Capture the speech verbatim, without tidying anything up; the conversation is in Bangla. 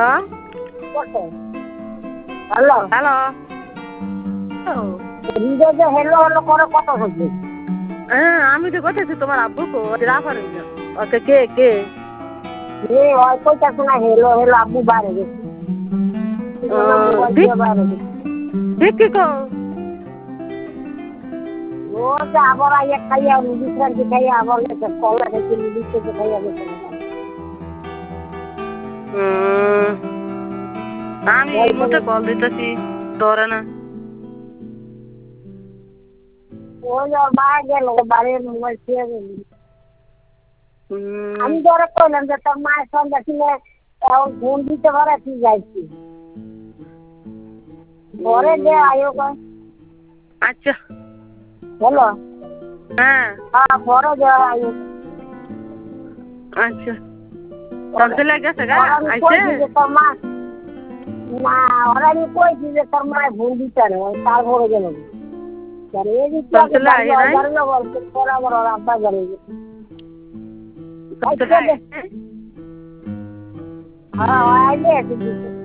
হ্যালো হ্যালো হ্যালো হৃদয় হেলো হেলো করে কত হচ্ছে? হ্যাঁ আমি তো করতেছি তোমার আব্বু কো রাফার ওকে কে কে এ ওই কইতাছ না হেলো হেলো আব্বু বাইরে গেছে। মোবাইল দিয়ে বাইরে গেছে। ঠিক কি কো ও যে আবার আইয়া খাইয়া বিশ্রান্তি খাইয়া আবার গেছে কলা খাইছে লিখতে খাইয়া গেছে। আমি এই মুহূর্তে কল দিতেছি ধরে না। ওই বাইরে গেল বাইরে মোবাইল ছেড়ে দিলি। আমি ধরে কইলাম যে তোর মায়ের সঙ্গে ছিলে ফোন দিতে পারে তুই যাইছি ঘরে যে আয়ো কয় আচ্ছা হ্যালো হ্যাঁ হ্যাঁ ঘরে যে আয়ো আচ্ছা তোর চলে গেছে গা আইছে তোর মা না ওরা আমি কইছি যে তোর মায়ের ফোন দিতে না তার ঘরে গেল তোর চলে আই নাই বরাবর ওর আব্বা ঘরে তোর চলে আই হ্যাঁ আইলে